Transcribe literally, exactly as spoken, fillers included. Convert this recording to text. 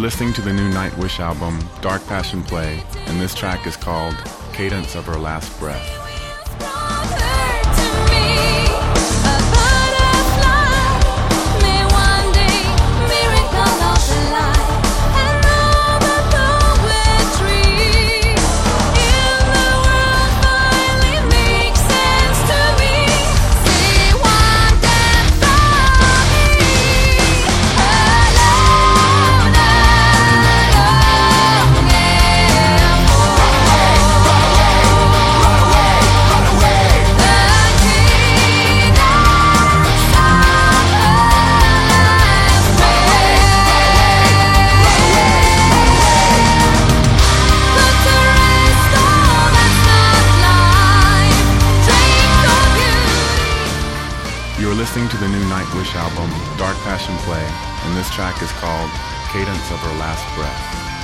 listening to the new Nightwish album, Dark Passion Play, and this track is called Cadence of Her Last Breath. You're listening to the new Nightwish album, Dark Passion Play, and this track is called Cadence of Her Last Breath.